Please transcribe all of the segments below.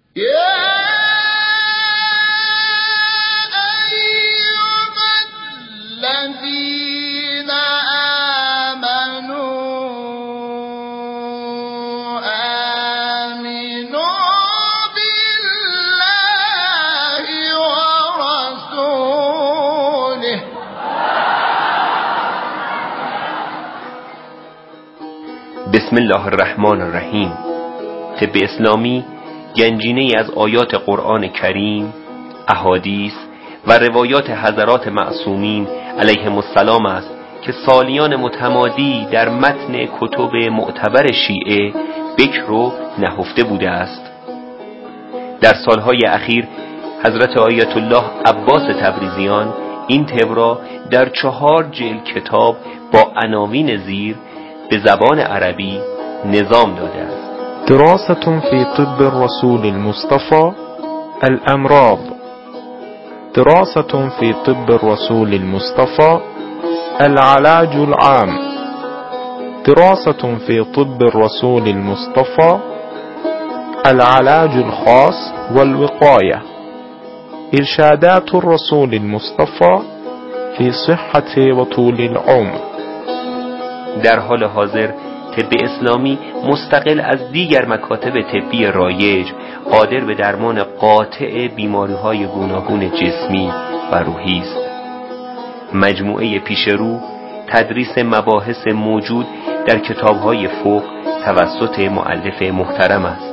بسم الله الرحمن الرحیم. طب اسلامی گنجینه‌ای از آیات قرآن کریم، احادیث و روایات حضرات معصومین علیهم السلام است که سالیان متمادی در متن کتب معتبر شیعه بکر و نهفته بوده است. در سالهای اخیر حضرت آیت الله عباس تبریزیان این طب را در 4 جلد کتاب با عناوین زیر به زبان عربی نظام داده است. دراسة في طب الرسول المصطفى الأمراض. دراسة في طب الرسول المصطفى العلاج العام. دراسة في طب الرسول المصطفى العلاج الخاص والوقاية. إرشادات الرسول المصطفى في صحة وطول العمر. در حال حاضر طب اسلامی مستقل از دیگر مکاتب طبی رایج قادر به درمان قاطع بیماری‌های گوناگون جسمی و روحی است. مجموعه پیشرو تدریس مباحث موجود در کتاب‌های فقه توسط مؤلف محترم است.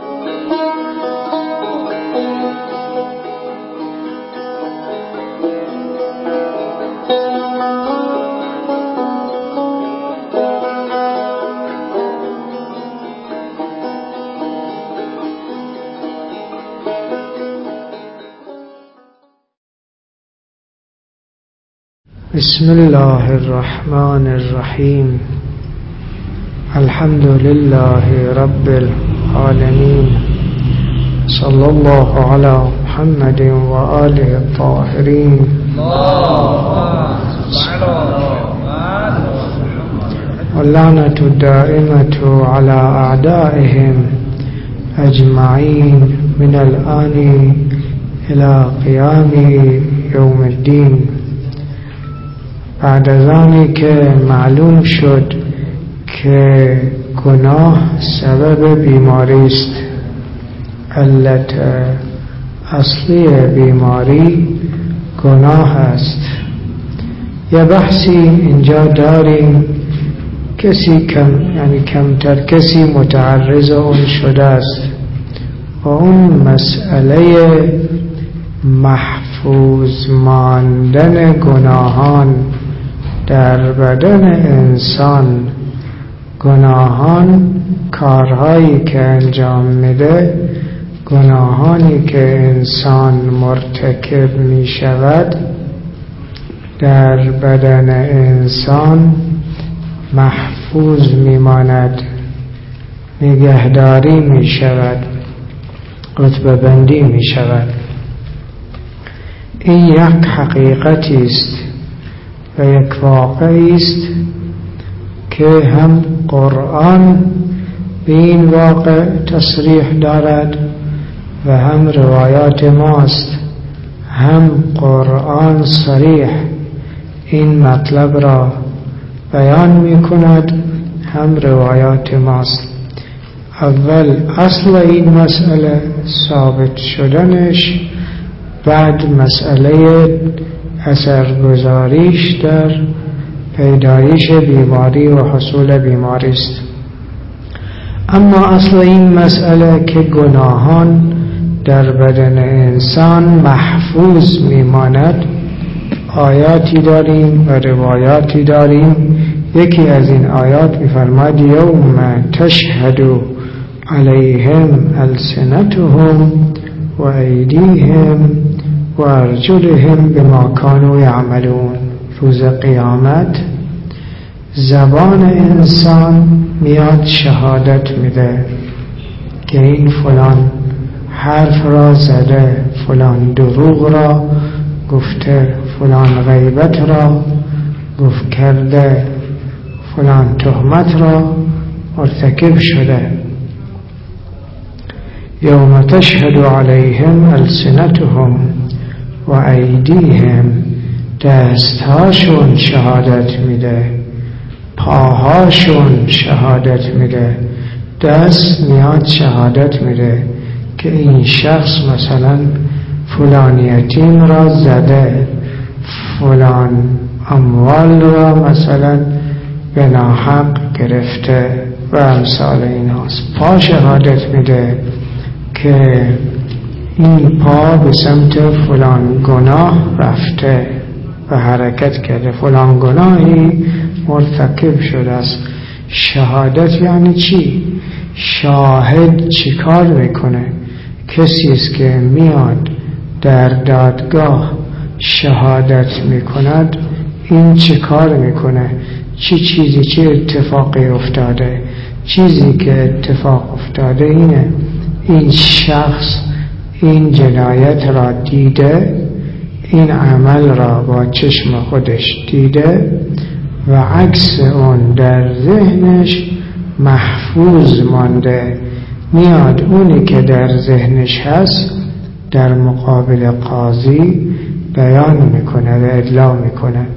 بسم الله الرحمن الرحیم. الحمد لله رب العالمین. صلی الله علی محمد و آله الطاهرین. واللعنة الدائمة على أعدائهم أجمعين من الآن إلى قيام يوم الدين. بعد از آنی که معلوم شد که گناه سبب بیماری است، علت اصلی بیماری گناه است، یه بحثی اینجا داریم کسی کمتر کسی متعرض اون شده است و اون مسئله محفوظ ماندن گناهان در بدن انسان. گناهان کارهایی که انجام میده، گناهانی که انسان مرتکب می شود در بدن انسان محفوظ می ماند، نگهداری می شود، رتبه بندی می شود. این یک حقیقتی است و یک واقعی است که هم قرآن به این واقع تصریح دارد و هم روایات ماست. هم قرآن صریح این مطلب را بیان می کند، هم روایات ماست. اول اصل این مسئله ثابت شدنش، بعد مسئله اثرگذاریش در پیدایش بیماری و حصول بیماری است. اما اصل این مسئله که گناهان در بدن انسان محفوظ میماند، آیاتی داریم و روایاتی داریم. یکی از این آیات می‌فرماید یوم تشهد علیهم السنتهم و ایدیهم و ارجلهم بما كانوا یعملون. روز قیامت زبان انسان میاد شهادت میده که این فلان حرف را زده، فلان دروغ را گفته، فلان غیبت را گفت کرده، فلان تهمت را مرتکب شده. یوم تشهد علیهم السنتهم و ایدیهم، دستهاشون شهادت میده، پاهاشون شهادت میده. دست میاد شهادت میده که این شخص مثلا فلان یتیم را زده، فلان اموال را مثلا به ناحق گرفته و امثال این هاست. پا شهادت میده که این پا به سمت فلان گناه رفته و حرکت کرده، فلان گناهی مرتکب شده است. شهادت یعنی چی؟ شاهد چی کار میکنه؟ کسی است که میاد در دادگاه شهادت میکند، این چه کار میکنه؟ چه چیزی، چه اتفاقی افتاده؟ چیزی که اتفاق افتاده اینه، این شخص این جنایت را دیده، این عمل را با چشم خودش دیده و عکس اون در ذهنش محفوظ مانده. میاد اونی که در ذهنش هست در مقابل قاضی بیان میکنه و ادعا میکنه،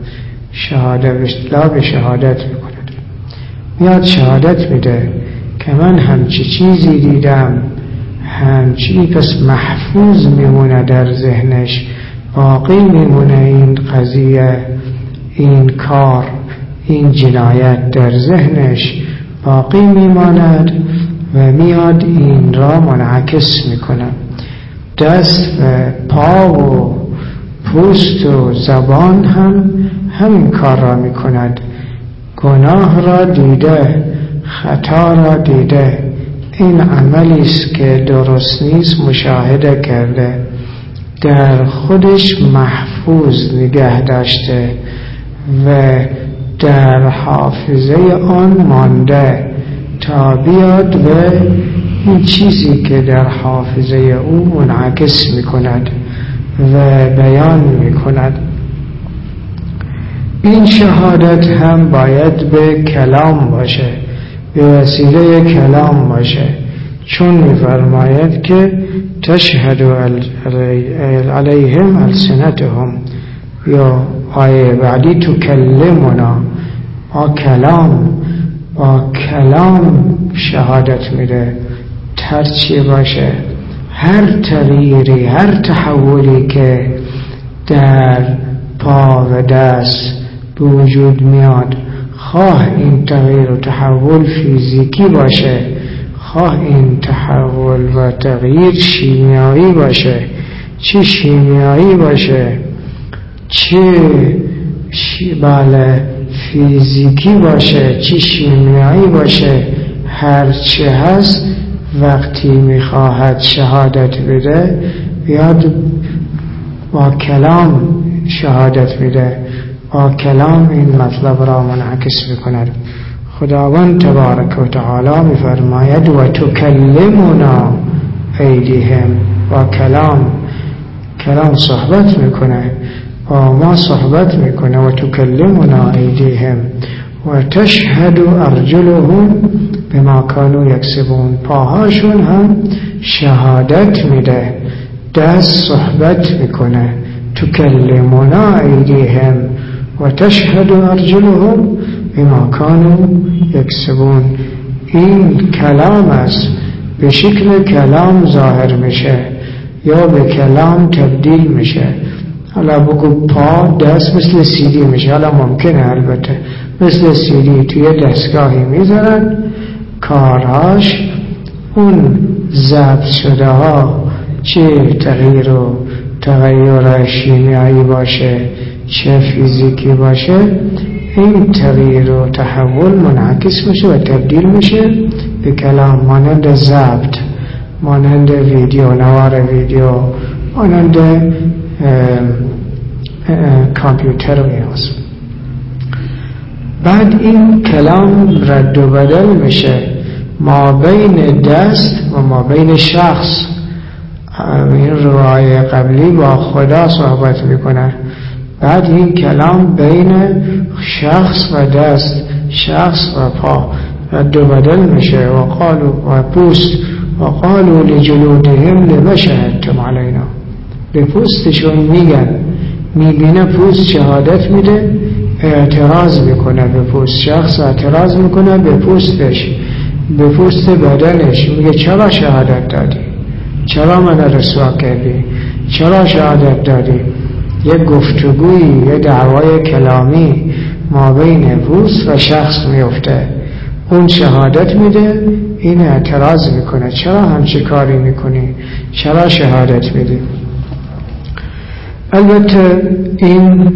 ادعا به شهادت میکنه. میاد شهادت میده که من همچی چیزی دیدم، همچی، پس محفوظ میمونه در ذهنش، باقی میمونه این قضیه، این کار، این جنایت در ذهنش باقی میماند و میاد این را منعکس میکنه. دست و پا و پوست و زبان هم همین کار را میکند. گناه را دیده، خطا را دیده، این عملی است که درست نیست مشاهده کرده، در خودش محفوظ نگه داشته و در حافظه آن مانده تا بیاد و این چیزی که در حافظه او منعکس میکند و بیان میکند. این شهادت هم باید به کلام باشه، به وسیله کلام باشه، چون میفرماید که تشهد علیهم السنتهم، یا آیه بعدی تکلمنا، با کلام شهادت میده. هرچی باشه، هر تغییری، هر تحولی که در پا و دست به وجود میاد، خواه این تغییر و تحول فیزیکی باشه، خواه این تحول و تغییر شیمیایی باشه، چه شیمیایی باشه چه فیزیکی باشه چه شیمیایی باشه، هرچه هست وقتی میخواهد شهادت بده بیاد با کلام شهادت میده، با کلام این مطلب را منعکس میکند. خداوند تبارک و تعالی میفرماید و تکلمنا ایدیهم، با کلام صحبت میکنه، با ما صحبت میکنه. و تکلمنا ایدیهم و تشهد ارجلهم بما كانوا یکسبون، پاهاشون هم شهادت میده، دست صحبت میکنه. تکلمنا ایدیهم و تشهد ارجلهم بما كانوا یکسبون، این کلام است، به شکل کلام ظاهر میشه یا به کلام تبدیل میشه. حالا بگو پا، دست مثل سیدی میشه، حالا ممکنه البته مثل سیدی توی دستگاهی میذارن، کارهاش اون ضبط شده ها، چه تغییر شیمیایی باشه چه فیزیکی باشه، این تغییر و تحول منعکس میشه و تبدیل میشه به کلام، مانند ضبط، مانند ویدیو، نوار ویدیو، مانند کامپیوتر و ایناست. بعد این کلام رد و بدل میشه ما بین دست و ما بین شخص. این روایه قبلی با خدا صحبت میکنه، بعد این کلام بین شخص و دست، شخص و پا رد و بدل میشه. و قالو و پوست و قالوا لجلودهم لما شهدتم علینا. به پوستشون میگن، میبینه پوست شهادت میده، اعتراض میکنه به پوست، شخص اعتراض میکنه به پوستش، به پوست بدنش، میگه چرا شهادت دادی؟ چرا من رسوا کردی؟ چرا شهادت دادی؟ یک گفتگویی، یک دعوای کلامی ما بین پوست و شخص میفته. اون شهادت میده، این اعتراض میکنه، چرا همچی کاری میکنی؟ چرا شهادت میدی؟ البته این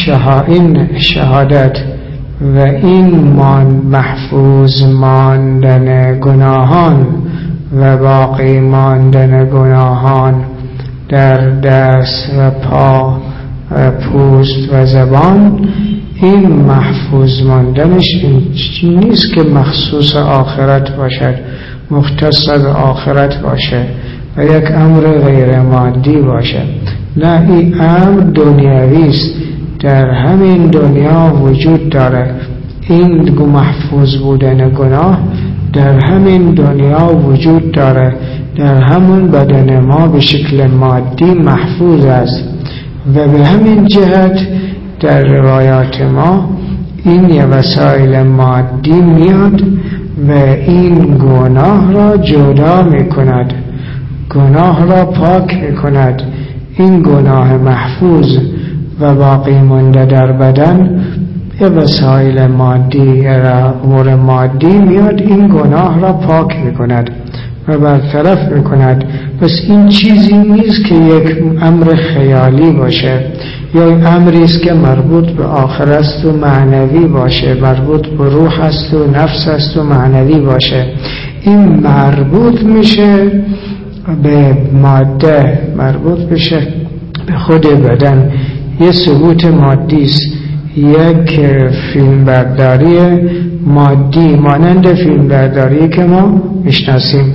شهادت و این محفوظ ماندن گناهان و باقی ماندن گناهان در دست و پا و پوست و زبان، این محفوظ ماندنش این نیست که مخصوص آخرت باشد، مختص به آخرت باشه و یک امر غیر مادی باشه. نه، این امر دنیوی است، در همین دنیا وجود داره. این محفوظ بودن گناه در همین دنیا وجود داره، در همون بدن ما به شکل مادی محفوظ است و به همین جهت در روایات ما این یه وسایل مادی میاد و این گناه را جدا میکند، گناه را پاک میکند. این گناه محفوظ و باقی مانده در بدن یه وسایل مادی، امور مادی میاد، این گناه را پاک میکند و برطرف میکند. پس این چیزی نیست که یک امر خیالی باشه یا امری است که مربوط به آخرت است و معنوی باشه، مربوط به روح است و نفس است و معنوی باشه. این مربوط میشه به ماده، مربوط بشه به خود بدن، یه ثبوت مادی است، یک فیلمبرداری مادی مانند فیلمبرداری که ما میشناسیم.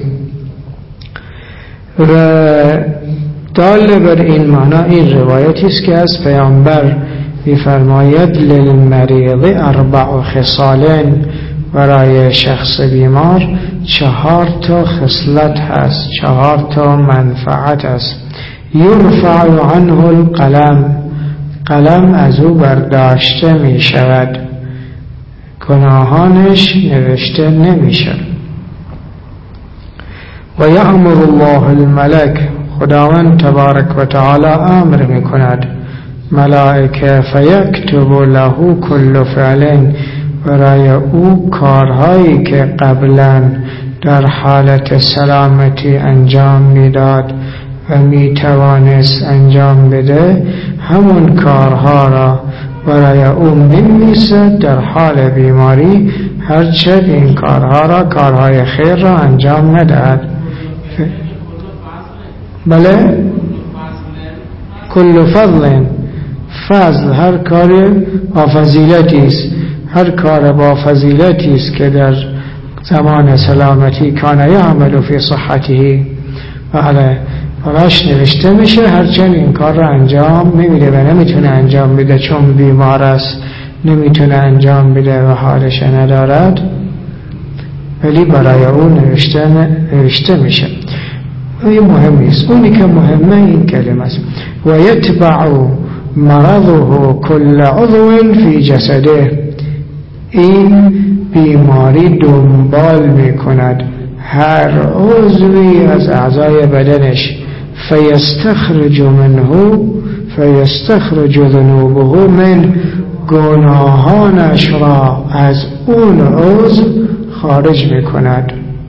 و دال بر این معنا این روایتی است که از پیامبر می‌فرماید للمریض 4 خصال، برای شخص بیمار 4 خصلت هست، 4 منفعت است. یرفع عنه القلم، قلم از او برداشته می شود، گناهانش نوشته نمی شود. و یأمر الله الملک، خداوند تبارک و تعالی امر می کند ملائکه فیکتب له کل فعل، برای او کارهایی که قبلا در حالت سلامتی انجام میداد و میتوانست انجام بده، همون کارها را برای او می‌نویسد در حال بیماری، هرچند این کارها را، کارهای خیر را انجام ندهد. بله، کل فضل، فضل هر کار با فضیلتی است، هر کار با فضیلتی است که در زمان سلامتی کان یعمل فی صحته، بله براش نوشته میشه، هرچند این کار را انجام نمیده و نمیتونه انجام بده چون بیمار است، نمیتونه انجام بده و حالش ندارد، ولی برای اون نوشته میشه. این مهم نیست، اونی که مهمه این کلمه است. و یتبع مرضه کل عضو فی جسده، این بیماری دنبال میکند هر عضوی از اعضای بدنش، فیستخرج ذنوبه من، گناهانش را از اون عضو خارج میکند،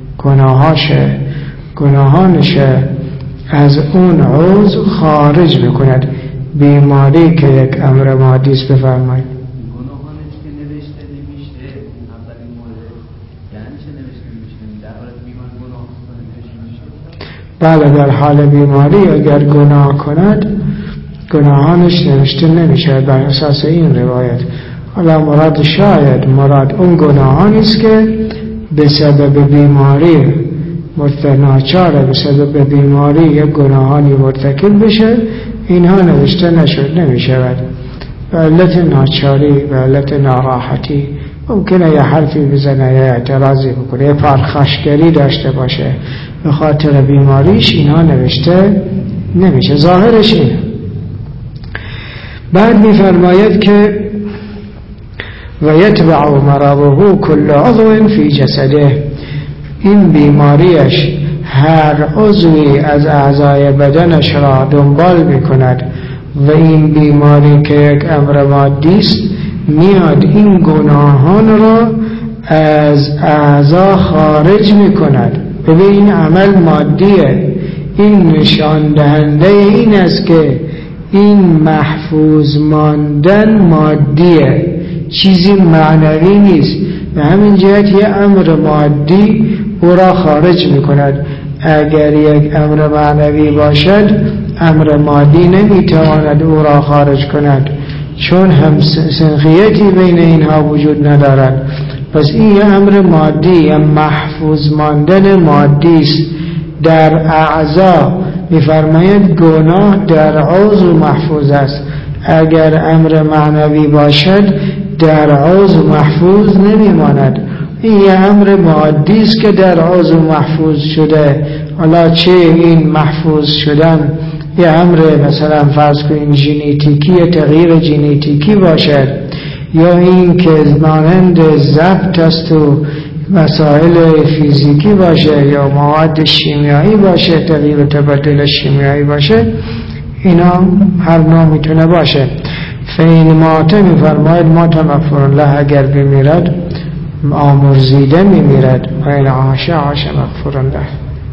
گناهانش از اون عضو خارج میکند. بیماری که یک امر مادی است، بفرمایید. گناهانش که نوشته نمیشه، اولین مورد یعنی چه نوشته نمیشه؟ در حال بیمار گناه کنه نوشته نمیشه؟ بله، در حال بیماری اگر گناه کند گناهانش نوشته نمیشه بر اساس این روایت. حالا مراد اون گناهانی است که به سبب بیماری ناچاره به سبب بیماری یک گناهانی مرتکب بشه، اینها نوشته نمیشود. به علت ناچاری، به علت ناراحتی ممکنه یه حرفی بزنه، یه اعتراضی بکنه، یه پرخاشگری داشته باشه به خاطر بیماریش اینا نوشته نمیشه. ظاهرش اینه. بعد میفرماید که و یتبع مرضه کل عضو فی جسده، این بیماریش هر عضوی از اعضای بدنش را دنبال میکند و این بیماری که یک امر مادی است میاد این گناهان را از اعضا خارج میکند. ببین این عمل مادیه، این نشان دهنده این است که این محفوظ ماندن مادیه، چیزی معنوی نیست. به همین جهت یه امر مادی او را خارج میکند. اگر یک امر معنوی باشد امر مادی نمیتواند او را خارج کند، چون هم سنخیتی بین اینها وجود ندارد. پس این یه امر مادی، یه محفوظ ماندن مادی است در اعضا. میفرماید گناه در عضو محفوظ است. اگر امر معنوی باشد در عضو محفوظ نمیماند. این یه امر مادی است که در عضو محفوظ شده. حالا چه این محفوظ شدن یه امر مثلا فرض کنین ژنتیکی، تغییر ژنتیکی باشد، یا این که مانند ضبط است و مسائل فیزیکی باشه، یا مواد شیمیایی باشه، تغییر و تبدل شیمیایی باشه، اینا هر نوع میتونه باشه. فین مات میفرماید مات مغفور له، اگر بمیرد آمرزیده میمیرد، و این عاش عاش مغفور له. ما داریم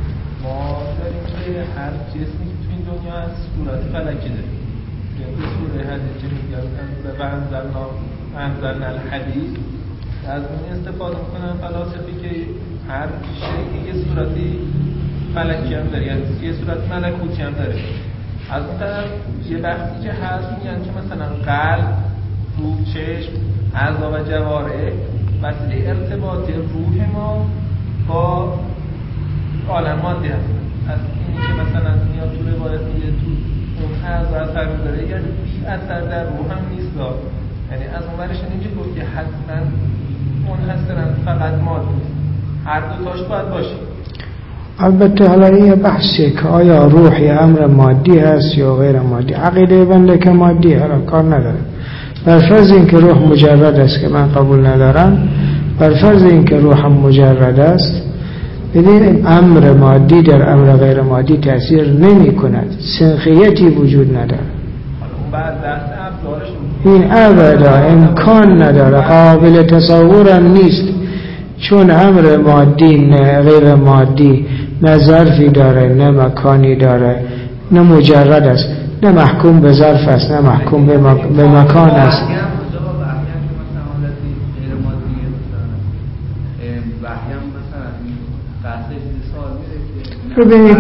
که هر جسمی که تو این دنیا از صورت فلکی داریم، به سوره حدیث که میگن انزلنا الحدید، از اون استفاده میکنن فلاسفه که هر شیء یه صورتی فلکی هم داره، یعنی یه صورت ملکوتی هم داره. از اون طرف یه بحثی که هست میگن که مثلا قلب، روح، چشم، اعضا و جوارح وسیله ارتباط روح ما با عالم مادی هست. از اینی که مثلا میاد تو روایت میگه تو اون اعضا اثر میذاره، یعنی بی اثر در روح هم نیست. یعنی از اون ورش نمیشه گفت که حتما منحصرا فقط مادی، هر دو تاش باید باشه. البته حالا این بحثه که آیا روح یه امر مادی هست یا غیر مادی. عقیده بنده که مادی، حالا کار نداره. بر فرض این که روح مجرد است که من قبول ندارم، بر فرض این که روح هم مجرد است، بدین امر مادی در امر غیر مادی تأثیر نمی کند، سنخیتی وجود نداره. این ابدا امکان نداره، قابل تصورم نیست، چون امر مادی نه غیر مادی نه ظرفی داره نه مکانی داره، نه مجرد است، نه محکوم به ظرف است، نه محکوم به مکان است. ببینید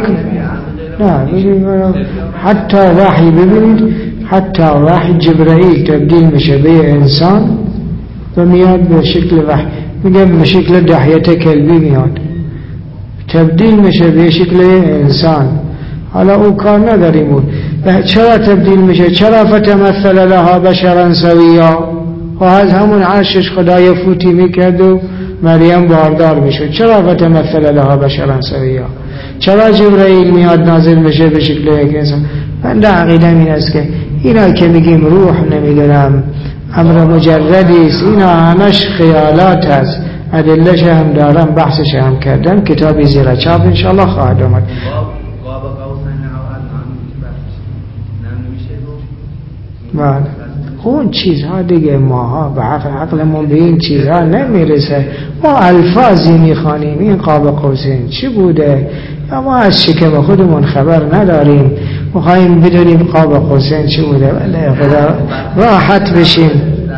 حتی وحی، ببینید حتی وحی جبرائیل تبدیل میشه به انسان و میاد به شکل وحی، میگه به شکل دحیت کلبی میاد، تبدیل میشه به شکل انسان. حالا او کار نداریم بود چرا تبدیل میشه، چرا فتمثل لها بشرا سویا، و از همون عرشش خدای فوتی میکرد و مریم باردار میشد، چرا فتمثل لها بشرا سویا، چرا جبرائیل میاد نازل میشه به شکل یک انسان. من عقیدم این است که اینا که میگیم روح نمیدونم امر مجردی است، اینا همش خیالات هست. ادلهش هم دارم، بحثش هم کردم، کتابی زیر چاپ انشاءالله خواهد آمد. بله اون چیزها دیگه ماها به عقلمون به این چیزها نمیرسه. ما الفاظی میخوانیم این قاب قوسین چی بوده، یا ما از شکم خودمون خبر نداریم، میخواییم بدونیم قاب قوسین چی بوده. بله خدا راحت بشیم.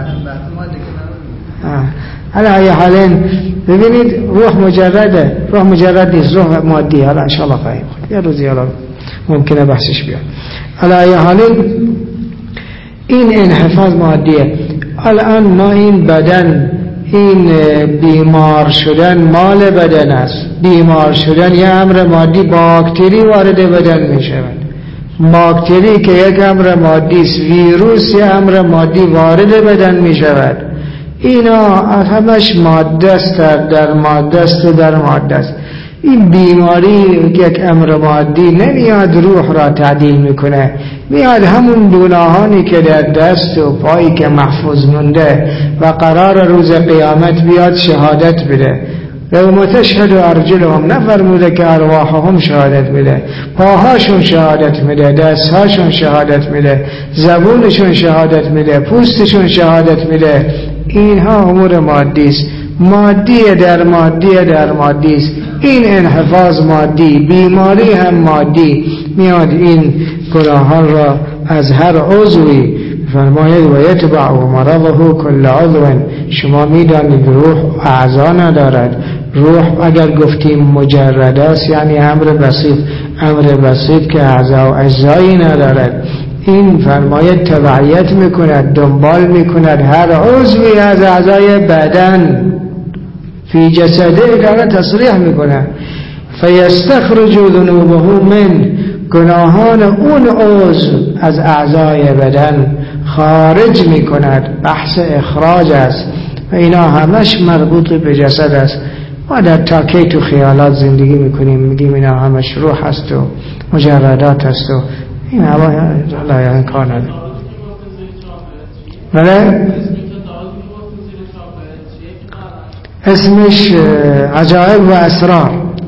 حالا یه حالین ببینید روح مجرده، روح مجرد نیست، روح مادی. حالا انشاءالله خواهیم یه روزی حالا ممکنه بحثش بیاد. حالا یه حالین این انحفاظ مادیه. الان ما این بدن، این بیمار شدن مال بدن است، بیمار شدن یه امر مادی، باکتری وارد بدن می شود، باکتری که یک امر مادی است، ویروس یه امر مادی وارد بدن می شود. اینا همش ماده است، در ماده است و در ماده است. این بیماری یک امر مادی نمیاد روح را تعدیل میکنه، میاد همون گناهانی که در دست و پایی که محفوظ مونده و قرار روز قیامت بیاد شهادت بده. یوم تشهد ارجلهم، نفرموده که ارواحهم شهادت میده، پاهاشون شهادت میده، دستهاشون شهادت میده، زبونشون شهادت میده، پوستشون شهادت میده. اینها امور مادی است، مادی در مادی است. این انحفاظ مادی، بیماری هم مادی. میاد این گناهان را از هر عضوی فرماید و یتبع مرضه کل عضو. شما میدانید روح اعضا ندارد. روح اگر گفتیم مجرد است یعنی امر بسیط که اعضا و اجزایی ندارد. این فرماید تبعیت میکند، دنبال میکند هر عضوی از اعضای بدن فی جسده داره تصریح میکنه. فیستخرج ذنوبه من، گناهان اون عضو از اعضای بدن خارج میکند. بحث اخراج است و اینا همش مربوط به جسد است. ما در تاکیت و خیالات زندگی میکنیم، میگیم اینا همش روح هست و مجردات هست و این همه لا کار نداره. بله اسمش عجائب و اسرار.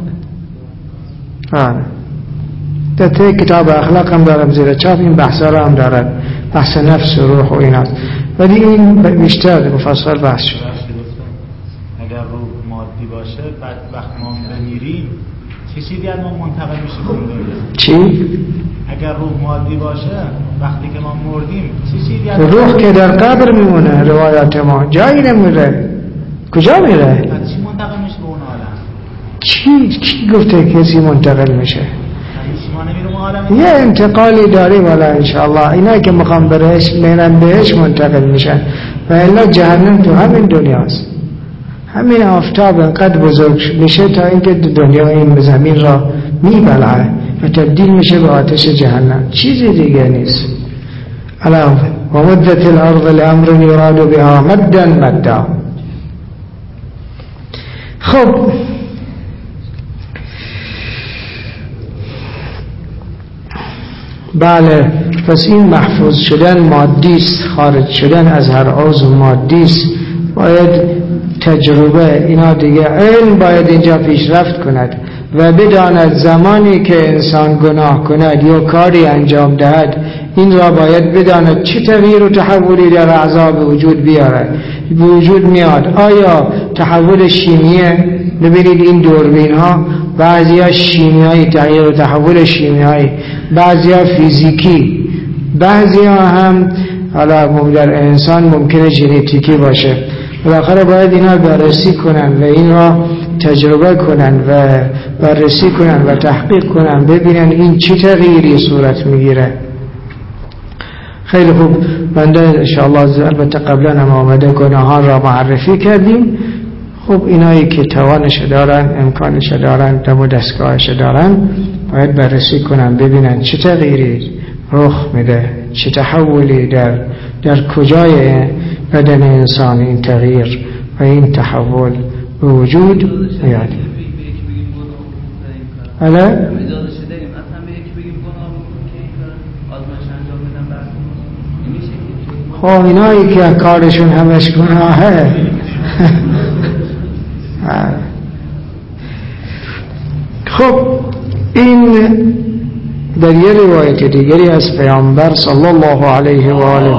در کتاب اخلاق هم دارم زیر چاپ، این بحثا را هم دارد، بحث نفس و روح و ایناست، ولی این بیشتر مفصل بحث شد. اگر روح مادی باشه بعد وقت ما بمیریم چه چیزی از ما منتقل میشه به دنیا؟ چی؟ اگر روح مادی باشه وقتی که ما مردیم چه چیزی از روح که در قبر میمونه، روایات ما جایی نمیره. کجا میره؟ چی منتقل میشه به اون عالم؟ کی گفته کسی منتقل میشه؟ یه انتقالی داری والا انشاءالله. اینا که مقام برهش میرن بهش منتقل میشن و الا جهنم تو همین دنیاست. همین آفتاب انقدر بزرگ میشه تا اینکه دنیا این زمین را میبلعه و تبدیل میشه به آتش جهنم، چیزی دیگه نیست. الا و مدت الارض لامر یراد بها مدا. خب بله، پس این محفوظ شدن مادی است، خارج شدن از هر عضو مادی است. باید تجربه، اینا دیگه علم باید اینجا پیشرفت کند و بداند زمانی که انسان گناه کند یا کاری انجام دهد این را باید بداند چه تغییر و تحولی در اعضا به وجود بیاره، به وجود میاد. آیا تحول شیمیه؟ ببینید این دوربین ها بعضی ها شیمیایی، تغییر و تحول شیمیایی، بعضی ها فیزیکی، بعضی ها هم حالا در انسان ممکنه ژنتیکی باشه. بالاخره باید اینا بررسی کنن و این را تجربه کنن و بررسی کنن و تحقیق کنن، ببینن این چه تغییری صورت میگیره. خیلی خوب، بنده انشاءالله البته قبلا هم آمده گناهان را معرفی کردیم. خب اینایی که توانش دارن، امکانش دارن، دم و دستگاهش دارن، باید بررسی کنن ببینن چه تغییری رخ میده، چه تحولی در کجای بدن انسان این تغییر و این تحول به وجود میاد. بله؟ خب اینایی که کارشون همش گناهه خب این در یه روایت دیگری از پیامبر صلی الله علیه و آله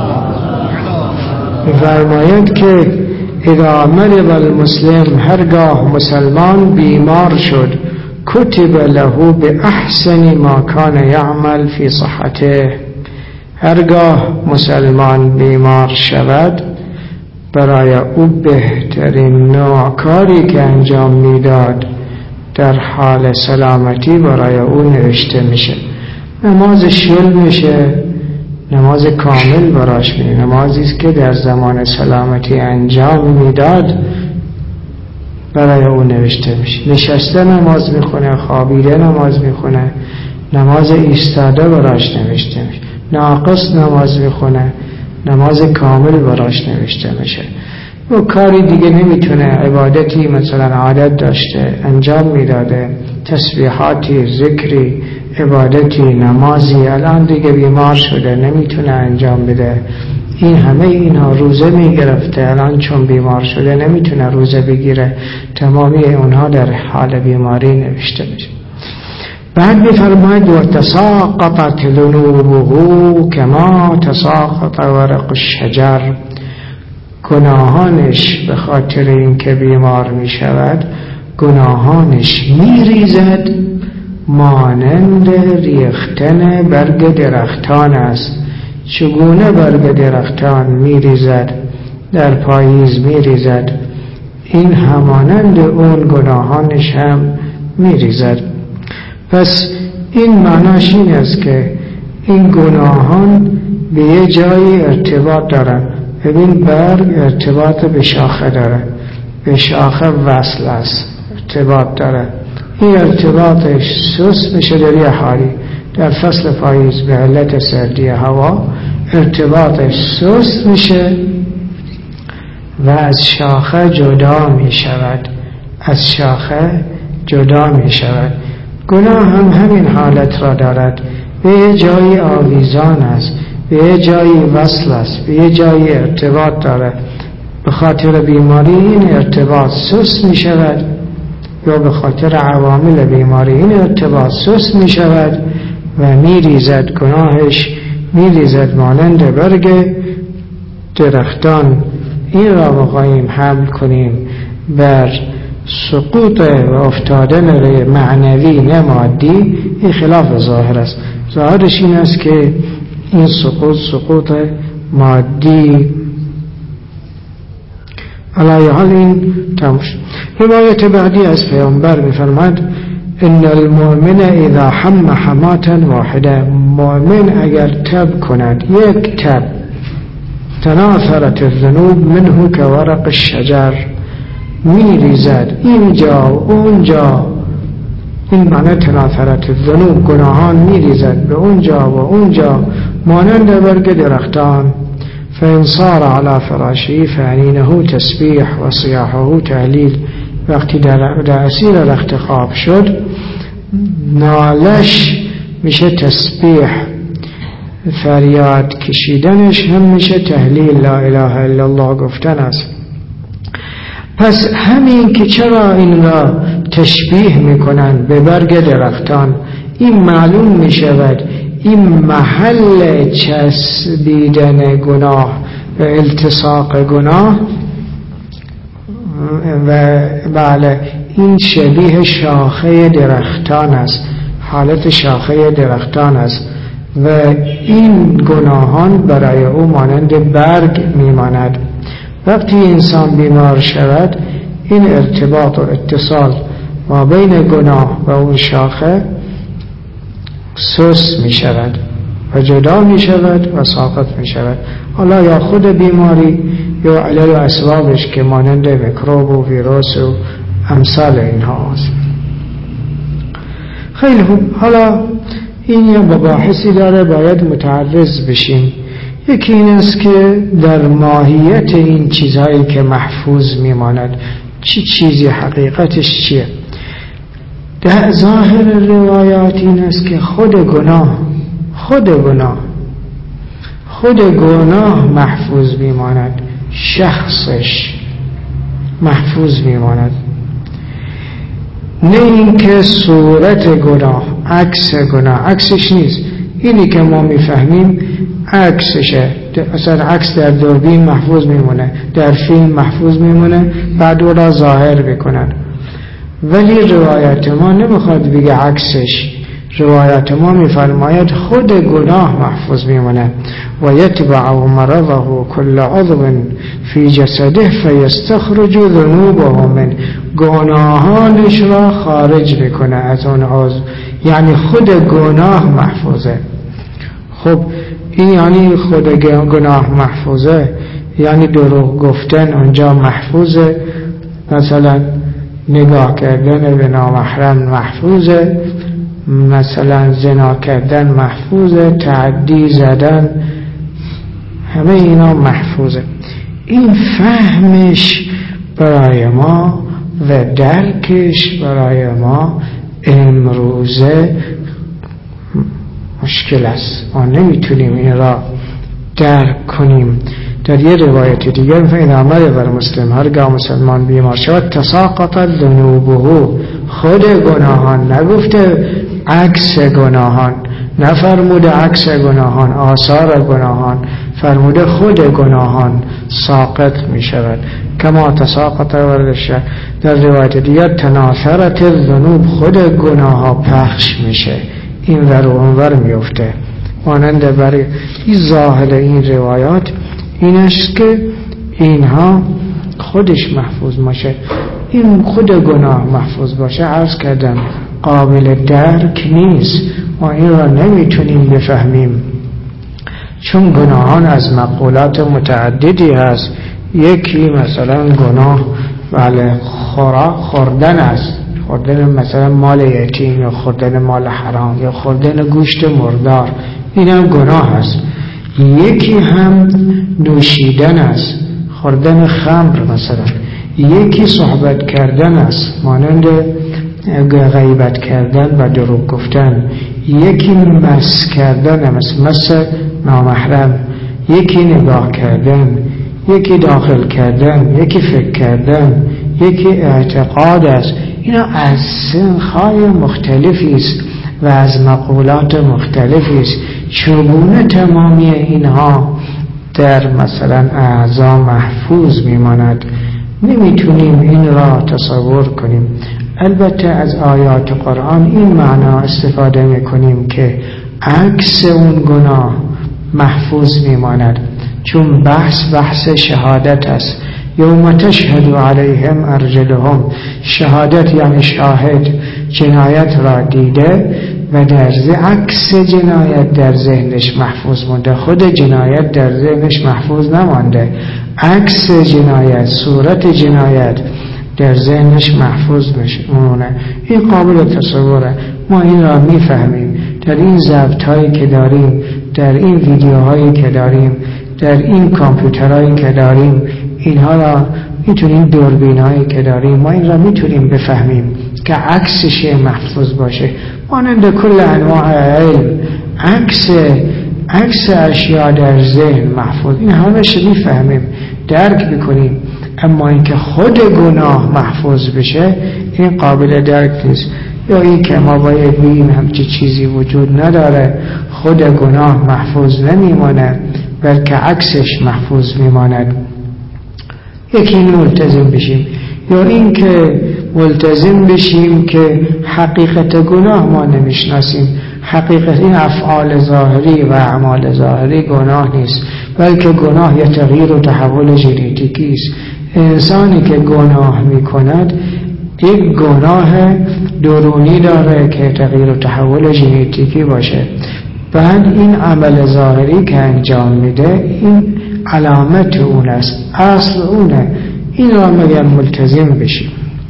فرماید که اذا مرض المسلم، هرگاه مسلمان بیمار شد، کتب له باحسن ما کان یعمل فی صحته، هرگاه مسلمان بیمار شود برای او بهترین نوع کاری که انجام میداد در حال سلامتی برای او نوشته میشه. نمازش شل میشه، نماز کامل براش میشه، نمازی است که در زمان سلامتی انجام میداد برای او نوشته میشه. نشسته نماز میخونه، خوابیده نماز میخونه، نماز ایستاده براش نوشته میشه. ناقص نماز میخونه، نماز کامل براش نوشته میشه. و کاری دیگه نمیتونه، عبادتی مثلا عادت داشته انجام میداده، تسبیحاتی، ذکری، عبادتی، نمازی، الان دیگه بیمار شده نمیتونه انجام بده. این همه اینها روزه میگرفته، الان چون بیمار شده نمیتونه روزه بگیره، تمامی اونها در حال بیماری نوشته میشه. بعد میفرماید و تساقطت ذنوبه کما تساقط ورق الشجر، گناهانش به خاطر اینکه بیمار میشود گناهانش میریزد مانند ریختن برگ درختان است. چگونه برگ درختان میریزد، در پاییز میریزد، این همانند اون گناهانش هم میریزد. پس این معناش این است که این گناهان به یه جایی ارتباط دارن. ببین برگ ارتباط به شاخه داره، به شاخه وصل است، ارتباط داره. این ارتباطش سست میشه در یه حالی، در فصل پاییز به علت سردی هوا ارتباطش سست میشه و از شاخه جدا میشود، از شاخه جدا میشود. گناه هم همین حالت را دارد، به یه جایی آویزان است، به یه جایی وصل است، به یه جایی ارتباط دارد. به خاطر بیماری این ارتباط سست می شود یا به خاطر عوامل بیماری این ارتباط سست می شود و می ریزد، گناهش می ریزد مانند برگ درختان. این را بخواهیم حمل کنیم بر سقوط و افتادن معنوی نه مادی، این خلاف ظاهر است. ظاهرش این است که این سقوط مادی علی حال این تموش. روایت بعدی از پیامبر می‌فرماید ان المؤمن اذا حم حماتا واحده، مؤمن اگر تب کند یک تب، تناثرت الذنوب منه كورق الشجر، میریزد اینجا و اونجا. این معنی تناثرت الذنوب، گناهان میریزد به اونجا و اونجا مانند برگ درختان. فإن صار على فراشه فعنینه تسبیح و صیاحه تهلیل، وقتی در اسیر رخت خواب شد نالش میشه تسبیح، فریاد کشیدنش هم میشه تهلیل، لا اله الا الله گفتن است. پس همین که چرا این را تشبیه میکنن به برگ درختان، این معلوم میشود این محل چسبیدن گناه و التصاق گناه و بله این شبیه شاخه درختان است، حالت شاخه درختان است و این گناهان برای او مانند برگ میماند. وقتی انسان بیمار شود این ارتباط و اتصال ما بین گناه و اون شاخه سست می شود و جدا می شود و ساقط می شود. حالا یا خود بیماری یا علل و اسبابش که مانند میکروب و ویروس و امثال اینها است. خیلی خوب، حالا این یه مباحثی داره باید متعرض بشیم. یکی این است که در ماهیت این چیزهایی که محفوظ میماند چی چیزی، حقیقتش چیه؟ در ظاهر روایات این است که خود گناه محفوظ میماند، شخصش محفوظ میماند، نه اینکه صورت گناه، عکس گناه، عکسش نیست. اینی که ما میفهمیم عکسشه، مثلا عکس در دوربین محفوظ میمونه، در فیلم محفوظ میمونه، بعد او را ظاهر بکنن. ولی روایت ما نمیخواد بگه عکسش، روایت ما میفرماید خود گناه محفوظ میمونه. و یتبع مرضه کل عضو فی جسده فیستخرج ذنوبه من، گناهانش را خارج میکنه از اون عضو، یعنی خود گناه محفوظه. خب این یعنی خود گناه محفوظه، یعنی دروغ گفتن اونجا محفوظه، مثلا نگاه کردن به نامحرم محفوظه، مثلا زنا کردن محفوظه، تعدی زدن، همه اینا محفوظه. این فهمش برای ما و درکش برای ما امروزه مشکل است. ما نمیتونیم این را درک کنیم. در یه روایت دیگر می‌فرماید عمل بر مسلم هرگاه مسلمان بیمار شود تساقط ذنوبه، خود گناهان، نگفته عکس گناهان، نفرموده عکس گناهان، آثار گناهان، فرموده خود گناهان ساقط می شود. کما تساقط ورشه، در روایت دیگر تناثرت الذنوب، خود گناه ها پخش میشه، این ور و اون ور میفته. مانند برای این ظاهر این روایات این است که اینها خودش محفوظ باشه، این خود گناه محفوظ باشه، عرض کردم قابل درک نیست. ما این را نمیتونیم بفهمیم، چون گناهان از مقولات متعددی هست. یکی مثلا گناه خوردن است، خوردن مثلا مال یتیم یا خوردن مال حرام یا خوردن گوشت مردار، این هم گناه است. یکی هم نوشیدن است، خوردن خمر مثلا. یکی صحبت کردن است، مانند غیبت کردن و دروغ گفتن. یکی مس کردن است، مس نامحرم. یکی نگاه کردن، یکی داخل کردن، یکی فکر کردن، یکی اعتقاد است. اینا از سنخهای مختلفی است و از مقولات مختلفی است. چگونه تمامی اینها در مثلا اعضا محفوظ میماند؟ نمیتونیم این را تصور کنیم. البته از آیات قرآن این معنا استفاده میکنیم که عکس اون گناه محفوظ میماند، چون بحث شهادت است. یوم تشهد علیهم ارجلهم، شهادت یعنی شاهد جنایت را دیده و در عکس جنایت در ذهنش محفوظ مونده، خود جنایت در ذهنش محفوظ نمانده، عکس جنایت، صورت جنایت در ذهنش محفوظ مونه. این قابل تصوره، ما این را میفهمیم در این ضبط هایی که داریم، در این ویدیوهایی که داریم، در این کامپیوترهایی که داریم، اینها را میتونیم، دوربین هایی که داریم، ما این را میتونیم بفهمیم که عکسش محفوظ باشه. مانند کل انواع علم، عکس اشیاء در ذهن محفوظ، این همش میفهمیم، درک بکنیم. اما اینکه خود گناه محفوظ بشه این قابل درک نیست. یا این که ما باید بگیم همچی چیزی وجود نداره، خود گناه محفوظ نمیمانه بلکه عکسش محفوظ میماند. یکی ملتزم بشیم، یا این که ملتزم بشیم که حقیقت گناه ما نمیشناسیم. حقیقت این افعال ظاهری و اعمال ظاهری گناه نیست، بلکه گناه یه تغییر و تحول ژنتیکی است. انسانی که گناه میکند یک گناه درونی داره که تغییر و تحول ژنتیکی باشه. بعد این عمل ظاهری که انجام میده این علامت اون است، اصل اونه. این را مگر ملتزم بشیم.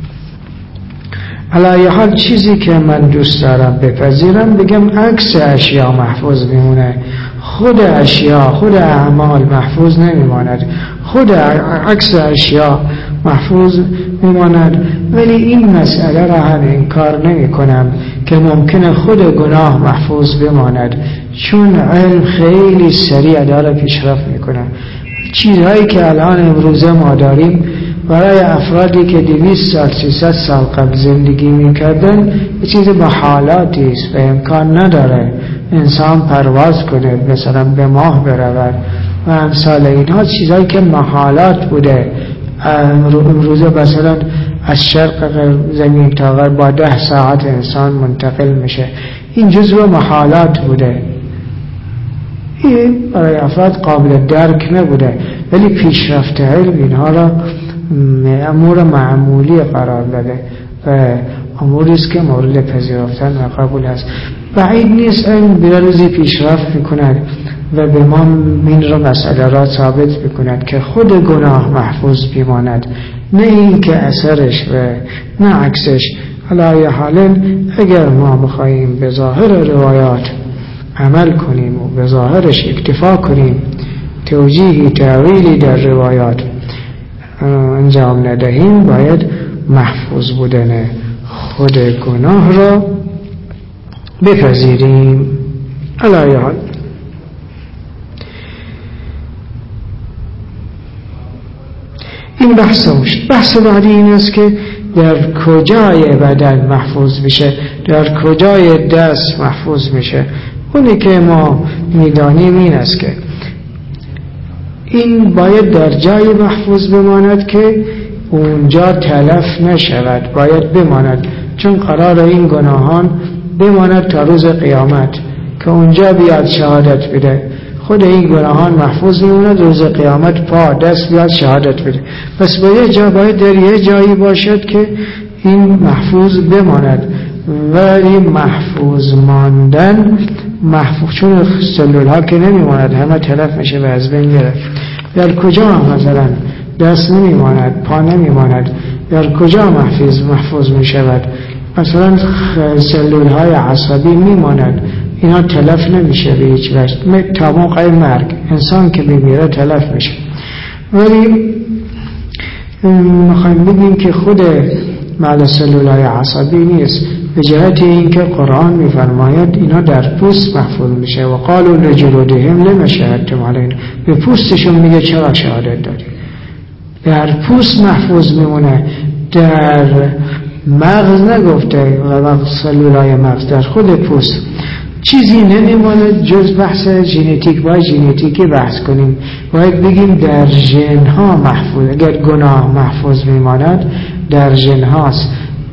علی حال چیزی که من دوست دارم بپذیرم بگم عکس اشیاء محفوظ میمونه، خود اشیاء، خود اعمال محفوظ نمیماند. خود عکس اشیاء محفوظ میماند. ولی این مسئله را هم انکار نمی کنم که ممکنه خود گناه محفوظ بماند، چون علم خیلی سریع داره پیشرفت میکنه. چیزهایی که الان امروزه ما داریم برای افرادی که 200 سال 300 سال قبل زندگی میکردن یه چیز محالاتی است و امکان نداره انسان پرواز کنه، مثلا به ماه برود و امثال اینها، چیزهایی که محالات بوده. امروزه مثلا از شرق زمین تا غرب با 10 ساعت انسان منتقل میشه، این جزو محالات بوده. این برای افراد قابل درک نبوده، ولی پیشرفت علم اینها را امور معمولی قرار داده و اموری است که مورد پذیرفتن و قبول است. بعید نیست علم به روزی پیشرفت میکند و به ما این را مسئله را ثابت میکند که خود گناه محفوظ بماند، نه این که اثرش و نه عکسش. علی حال اگر ما بخواهیم به ظاهر روایات عمل کنیم و به ظاهرش اکتفا کنیم توجیهی تأویلی در روایات انجام ندهیم، باید محفوظ بودن خود گناه را بپذیریم. علی حال این بحث بعدی این است که در کجای بدن محفوظ میشه، در کجای دست محفوظ میشه. اونی که ما میدانیم این است که این باید در جای محفوظ بماند که اونجا تلف نشود، باید بماند، چون قرار این گناهان بماند تا روز قیامت که اونجا بیاد شهادت بده. خود این گناهان محفوظ میموند، روز قیامت پا دست بیاد شهادت بده. پس باید در یه جایی باشد که این محفوظ بماند. ولی محفوظ ماندن چون سلول ها که نمیماند، همه تلف میشه و از بین میره. در کجا مثلا دست نمیماند، پا نمیماند، در کجا محفوظ میشود؟ مثلا سلول های عصبی میماند، اینا تلف نمیشه به هیچ وجه تا موقع مرگ. انسان که بمیره تلف میشه. ولی میخوایم بگیم که خود مال سلول های عصبی نیست، به جهت اینکه قرآن میفرماید اینا در پوست محفوظ میشه. و قالوا لجلودهم لما شهدتم علینا، به پوستشون میگه چرا شهادت داری؟ در پوست محفوظ میمونه، در مغز نگفته و سلولای مغز، در خود پوست چیزی نمیمونه جز بحث ژنتیک. باید ژنتیکی بحث کنیم، باید بگیم در ژن ها محفوظ. اگر گناه محفوظ میماند در ژن هاست.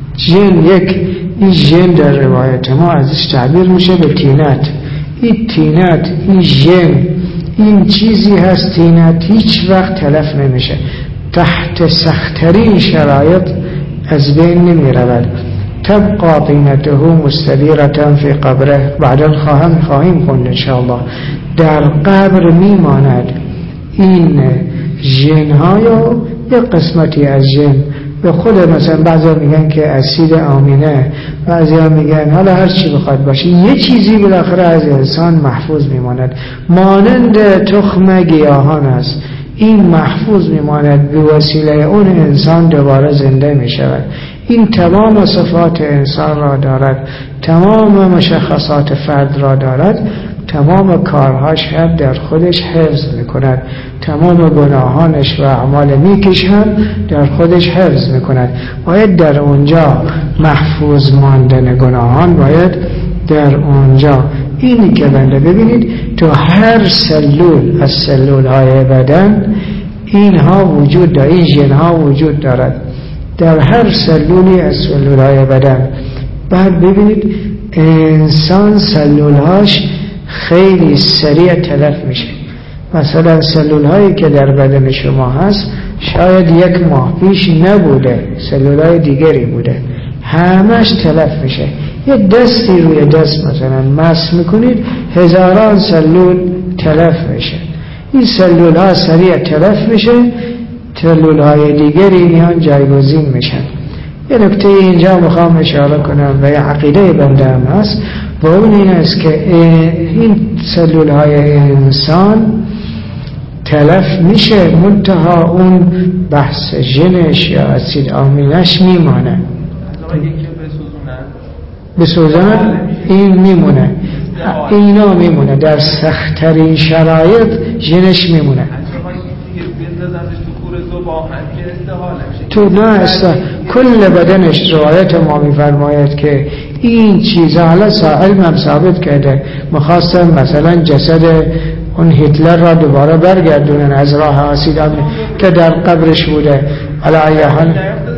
این ژن در روایت ما ازش تعبیر میشه به تینت. این تینت، این ژن، این چیزی هست تینت هیچ وقت تلف نمیشه، تحت سخت‌ترین شرایط از بین نمی رود. تبقى طینته مستدیرة فی قبره. بعدا خواهیم خوند انشاءالله. در قبر میماند. این ژن ها یا یک قسمتی از ژن به خود، مثلا بعضی میگن که اسید آمینه، بعضی میگن حالا هر چی بخواد باشه، یه چیزی بالاخره از انسان محفوظ میماند. مانند تخم گیاهان است، این محفوظ میماند، به وسیله اون انسان دوباره زنده میشود. این تمام صفات انسان را دارد، تمام مشخصات فرد را دارد، تمام کارهاش هم در خودش حفظ میکند، تمام گناهانش و اعمال نیکش هم در خودش حفظ میکند. باید در اونجا محفوظ ماندن گناهان، باید در اونجا. اینی که بنده ببینید تو هر سلول از سلول های بدن اینها وجود دارد، این ژن ها وجود دارد در هر سلولی از سلول های بدن. بعد ببینید انسان سلول هاش خیلی سریع تلف میشه. مثلا سلول هایی که در بدن شما هست شاید 1 ماه پیش نبوده، سلول های دیگری بوده، همش تلف میشه. یه دستی روی دست مثلا مس میکنید، هزاران سلول تلف میشه. این سلول ها سریع تلف میشه، سلول های دیگری میان جایگزین میشن. یه نکته اینجا میخوام اشاره کنم و یه عقیده بنده هم هست، و اون این است که این سلول های انسان تلف میشه، منتها اون بحث ژنش یا اسید آمینش میمانه. بسوزن این میمونه، اینا میمونه، در سخت‌ترین شرایط ژنش میمونه. تو نه کل بدنش. روایت ما میفرماید که این چیزا حالا علم هم ثابت کرده، مخواستن مثلا جسد اون هیتلر را دوباره برگردونن از راه اسید که در قبرش بوده. علی حال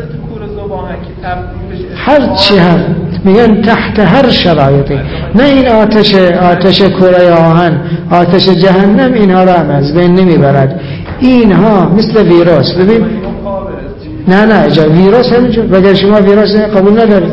هر چی هم میگن تحت هر شرایطی، نه این آتش کره آهن، آتش جهنم اینها را هم از بین نمیبرد. اینها مثل ویروس، ببین نه ویروس همینجور، وگر شما ویروس قبول ندارید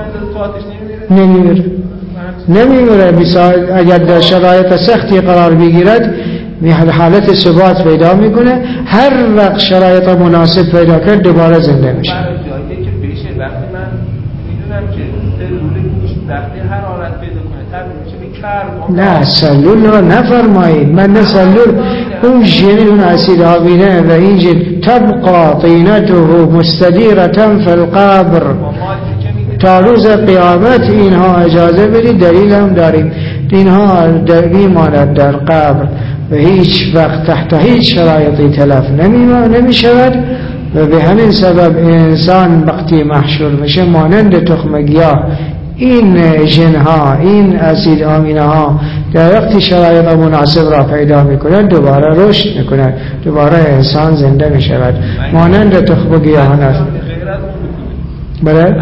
نمیمیره. اگر در شرایط سختی قرار بگیرد حالت ثبات پیدا میکنه، هر وقت شرایط مناسب پیدا کرد دوباره زنده میشه. میدونم که سلول گوشت وقتی حرارت پیدا کنه تبدیل میشه به کربن. نه سلول رو نفرمایید، من نه سلول، اون ژن، اون اسید آمینه و این ژن تبقى طینته مستدیرة فی القبر، تا روز قیامت اینها اجازه بدید، دلیل هم داریم، اینها میماند در قبر و هیچ وقت تحت هیچ شرایطی تلف نمی شود. و به همین سبب انسان وقتی محشور میشه مانند تخم گیاه، این ژنها، این اسید آمینه ها در وقتی شرایط مناسب را پیدا میکنند دوباره رشد میکنند، دوباره انسان زنده میشود، مانند تخم گیاهان است. بله؟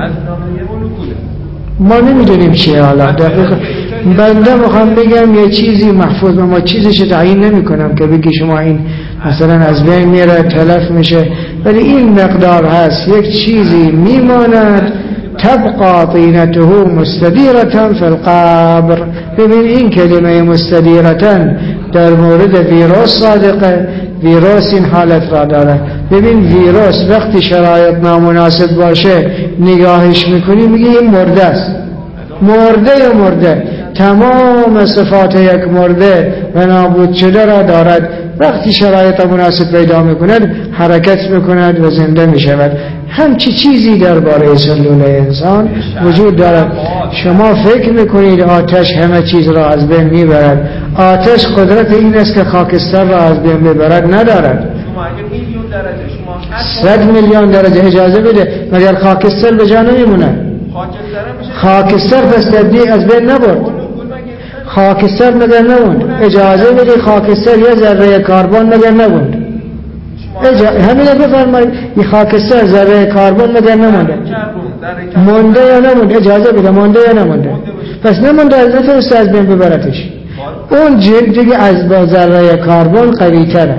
ما نمیدونیم چیه حالا دقیقا. بنده میخوام بگم یه چیزی محفوظ، ما چیزش تعیین نمی کنم که بگی شما این مثلا از بین میره تلف میشه، ولی این مقدار هست، یک چیزی میماند تبقى طینته مستدیرة فی القبر. ببین این کلمه مستدیرة در مورد ویروس صادقه، ویروس این حالت را داره. ببین ویروس وقتی شرایط نامناسب باشه نگاهش میکنی میگی این مرده است، مرده تمام صفات یک مرده و نابود شده را دارد. وقتی شرایط مناسب پیدا میکند حرکت میکند و زنده میشود. همچی چیزی درباره سلول انسان وجود دارد. شما فکر میکنید آتش همه چیز را از بین میبرد؟ آتش قدرت این است که خاکستر را از بین ببرد ندارد. شما اگر میلیون درجه، شما 100 میلیون درجه اجازه بده، مگر خاکستر به جا نمیمونه؟ خاکستر پس تبدیل از بین نبرد، خاکستر مگر نبود؟ اجازه بده خاکستر یه ذره کربن مگر نبود؟ همینه بفرمایید این خاکستر ذره کربن مگر نمونده؟ مونده یا نمونده؟ اجازه بده مونده یا نمونده؟ پس نمونده، از نفرست از بین ببرتش. اون دیگه از با ذره کربن قوی تره.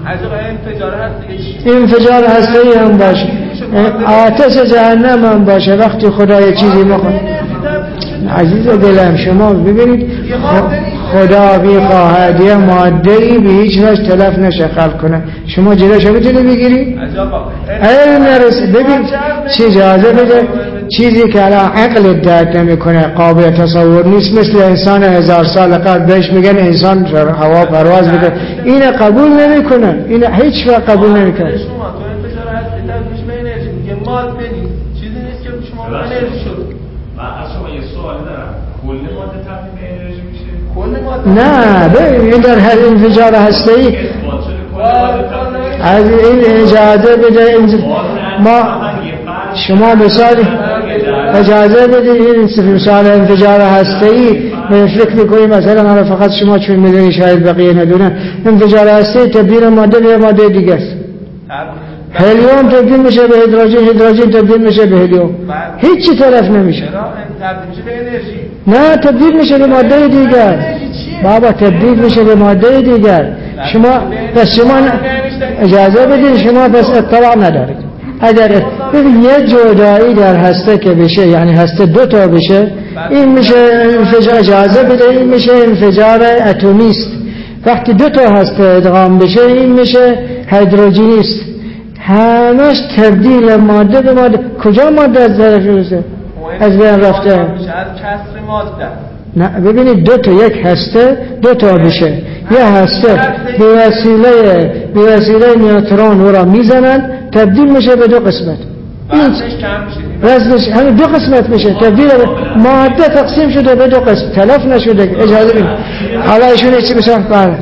انفجار هسته‌ای هم باشه، آتش جهنم هم باشه، وقتی خدا یه چیزی مخواد. عزیز دلم شما ببینید خدا می‌خواهد یه ماده‌ای به هیچ وجه تلف نشه خلق کنه، شما جلوش میتونی بگیری؟ علم نرسه. ببین چه اجازه بده چیزی که الان عقل درک نمی‌کنه، قابل تصور نیست، مثل انسان 1000 سال قبل بهش میگن انسان هوا پرواز می‌کنه، این قبول نمی‌کنه، این هیچ وقت قبول نمی‌کنه. شما تو انفجار هستی تبدیل به انرژی، میگه ماده نیست، چیزی نیست که شما انرژی شد. من از شما یه سوال دارم، کل ماده تبدیل به انرژی میشه؟ کل ماده نه، ببین در هر انفجار هسته‌ای از این اجازه بده ما شما مثال اجازه بده این مثال انفجار هسته‌ای فکر می‌کنی مثلا حالا فقط شما چون می‌دونی شاید بقیه ندونن، انفجار هسته‌ای تبدیل ماده به ماده دیگه است. هلیوم تبدیل میشه به هیدروژن، هیدروژن تبدیل میشه به هلیوم، هیچ طرف نمیشه. تبدیل میشه به انرژی؟ نه، تبدیل میشه به ماده دیگر بابا، تبدیل میشه به ماده دیگر. شما پس شما اجازه بدید، شما پس اطلاع ندارید. اگر ببین یه جدایی در هسته که بشه، یعنی هسته دو تا بشه، این میشه انفجار، اجازه بده این میشه انفجار اتمی است. وقتی دو تا هسته ادغام بشه این میشه هیدروژنی است. همش تبدیل ماده به ماده. کجا ماده از ذره شده؟ از بین رفته. از کسر ماده. نه ببینید دو تا، یک هسته دو تا بشه، یه هسته به وسیله نیوترون او را میزنن تبدیل میشه به دو قسمت. وزنش همین دو قسمت میشه، تبدیل ماده تقسیم شده به دو قسم، تلف نشده. اجازه بدید حالا ایشون چی بسن بله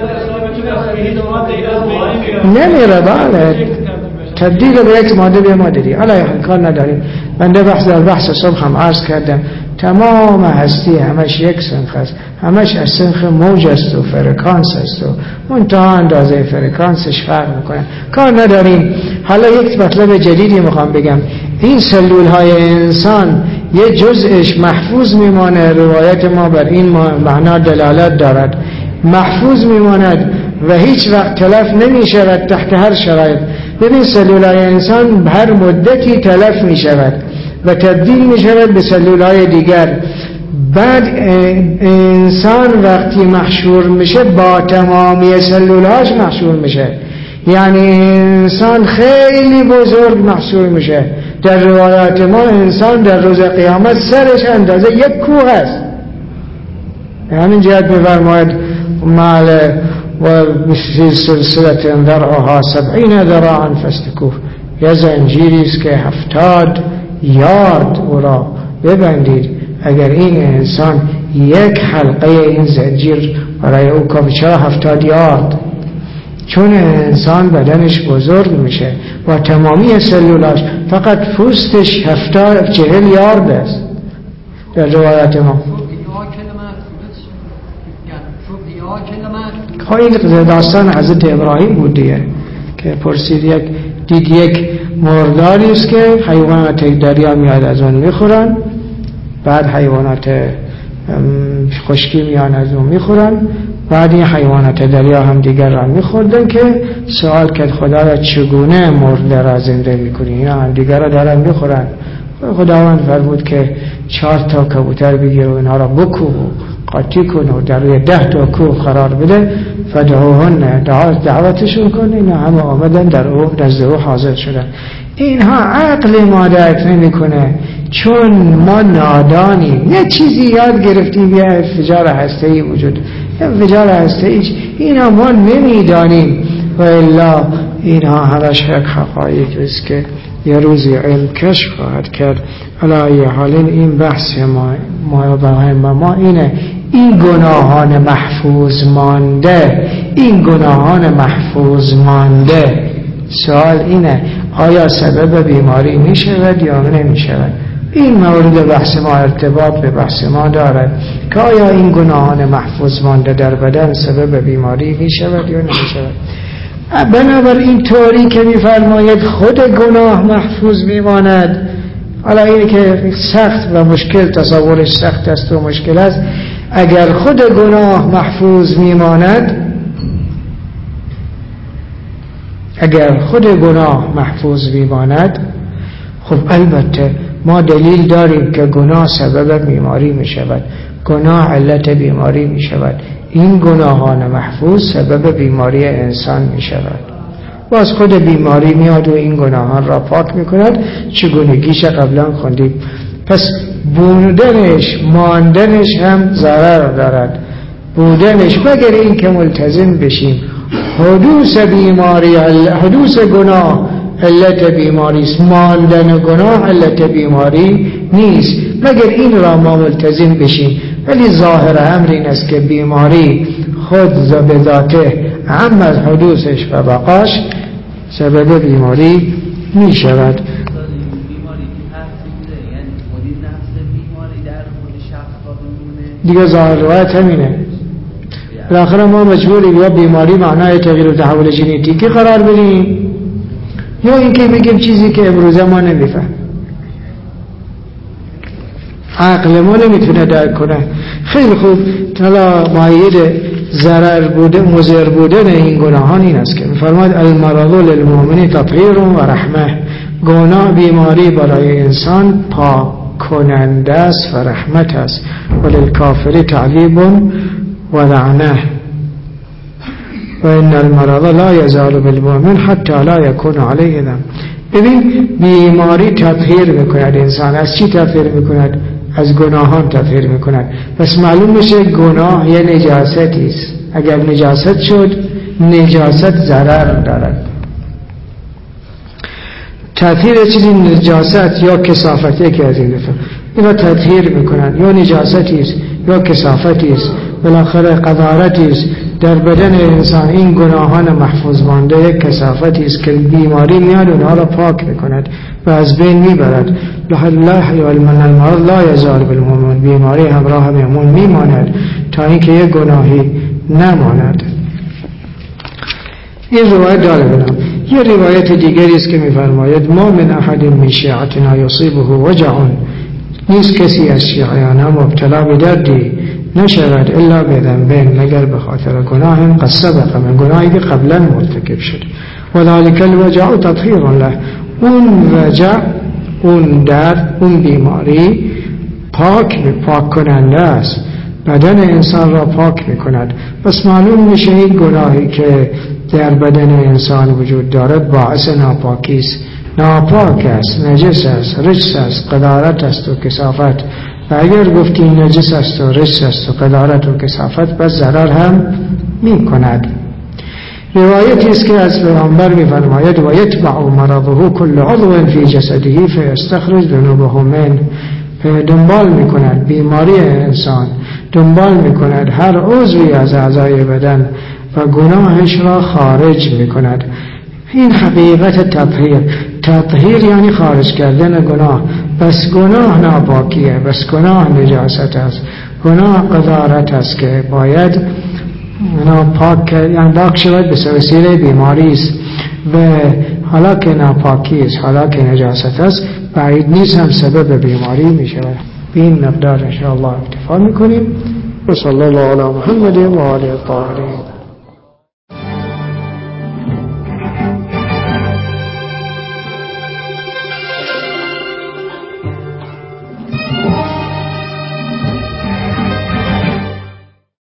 نمیره، بله تبدیل به یک ماده به ماده دیگه. حالا کار نداریم. بنده بحث صبح هم عرض کردم تمام هستی همش یک سنخ است، همش از سنخ موج است و فرکانس است و منتها اندازه فرکانسش فرق میکنه. کار نداریم. حالا یک مطلب جدیدی میخوام بگم. این سلول های انسان یه جزءش محفوظ میمانه، روایت ما بر این معنا دلالت دارد، محفوظ میماند و هیچ وقت تلف نمیشود تحت هر شرایط. ببین سلول های انسان هر مدتی تلف میشود و تبدیل می شود به سلولهای دیگر. بعد انسان وقتی محشور میشه با تمامی سلولهاش محشور میشه، یعنی انسان خیلی بزرگ محشور میشه، در روایات ما انسان در روز قیامت سرش اندازه یک کوه است. همین جهت می‌فرماید مال و فی سلسله ذرعها 70 ذراعا فاسلکوه، یا زنجیری است که 70 یارد او را ببندید. اگر این انسان یک حلقه این زنجیر برای او کافی، چرا 70 یارد؟ چون انسان بدنش بزرگ میشه و تمامی سلولاش فقط پوستش 40 یارد است در روایات ما. این داستان حضرت ابراهیم بود دیگه، که پرسید دید یک مرداری است که حیوانات دریا میاد از اون میخورن، بعد حیوانات خشکی میان از اون میخورن، بعد این حیوانات دریا هم دیگر را میخوردن، که سوال کرد خدا را چگونه مرده را زنده میکنی؟ اینا هم دیگر را دارن میخورن. خداوند فرمود که 4 کبوتر بگیر و اینها را بکو و قاطی کن و در روی 10 کوه قرار بده، فدعوهن، دعوتشون کن. اینا همه آمدن در او نزد او حاضر شدن. اینها عقل ما درک نمیکنه، چون ما نادانیم. یه چیزی یاد گرفتیم، یه انفجار هسته‌ای وجود، انفجار هسته‌ای اینا ما نمیدانیم، و الا اینها همش حقایق است که یه روزی علم کشف خواهد کرد. علی حال این بحث ما اینه، این گناهان محفوظ مانده، این گناهان محفوظ مانده، سوال اینه آیا سبب بیماری می شود یا نمی شود؟ این مورد بحث ما ارتباط به بحث ما دارد که آیا این گناهان محفوظ مانده در بدن سبب بیماری می شود یا نمی شود. بنابراین طوری که می فرماید خود گناه محفوظ می ماند، حالا اینه که سخت و مشکل، تصورش سخت است و مشکل است. اگر خود گناه محفوظ می ماند، اگر خود گناه محفوظ می ماند، خب البته ما دلیل داریم که گناه سبب بیماری می شود، گناه علت بیماری می شود. این گناهان محفوظ سبب بیماری انسان می شود. باز خود بیماری میاد و این گناهان را پاک می کند، چگونگیش قبلا خوندیم. پس بودنش، ماندنش هم ضرر دارد. بودنش مگر این که ملتزم بشیم. حدوث بیماری، حدوث گناه علت بیماری است، ماندن گناه علت بیماری نیست، مگر این را ما ملتزم بشیم. ولی ظاهر امر این است که بیماری خود به ذاته هم از حدوثش و بقاش سبب بیماری می شود. دیگه ظاهر روایت همینه. بالاخره ما مجبوریم یا بیماری معنای تغییر و تحول ژنتیکی قرار بدیم، یا اینکه بگیم چیزی که امروزه ما نمیفهم، عقل ما نمیتونه درک کنه. خیلی خوب، حالا مایه ضرر بوده، مضر بودن این گناهان این است که می‌فرماید المرض للمؤمن تطهیر و رحمه، گناه بیماری برای انسان پاک کننده است و رحمت است، وللکافر تعذیب و لعنه و ان المرض لا یزال بالمؤمن حتی لا یکون علیه ذنب. ببین بیماری تطهیر میکند انسان. از چی تطهیر میکند؟ از گناهان تطهیر میکند. پس معلوم میشه گناه یه نجاستی است. اگر نجاست شد، نجاست ضرر دارد. تطهیر چیزی نجاست یا کثافت، یکی از این دفعه اینا تطهیر میکنند، یا نجاستی است یا کثافتی است، بالاخره قذارتی است در بدن انسان. این گناهان محفوظ مانده یک کثافتی است که بیماری میاد اونها را پاک میکند و از بین میبرد. المرض لا یزال بالمؤمن، بیماری همراه مؤمن میماند تا اینکه یک گناهی نماند. این روایت داره بنام. یه روایت دیگری است که میفرماید ما من احد من شیعتنا یصیبه وجع، نیست کسی از شیعیان مبتلا به دردی نشود الا به ذنبین، مگر به خاطر گناه قد سبق، من گناهی که قبلا مرتکب شد. و ذلک الوجع تطهیر له، اون وجع، اون درد، اون بیماری پاک کننده است، بدن انسان را پاک میکند. پس معلوم میشه این گناهی که در بدن انسان وجود دارد باعث ناپاکی است، ناپاک است، نجس است، رجس است، قذارت است و کثافت. و اگر گفتی نجس است و رجس است و قذارت و کثافت، پس ضرر هم می کند. روایتی است که از پیامبر می فرماید و یتبع مرضه کل عضو فی جسده فیستخرج ذنوبه منه. دنبال می کند بیماری انسان، دنبال می کند هر عضوی از اعضای بدن و گناهش را خارج می کند. این حقیقت تطهیر یعنی خارج کردن گناه. بس گناه ناپاکیه، بس گناه نجاست است، گناه قذارت است که باید ناپاک یعنی پاک شود، به وسیله بیماری است. و حالا که ناپاکی است، حالا که نجاست است، بعید نیست هم سبب بیماری می شود. به این مقدار انشاءالله اکتفا میکنیم. و صلی الله علی محمد و آله الطاهرین.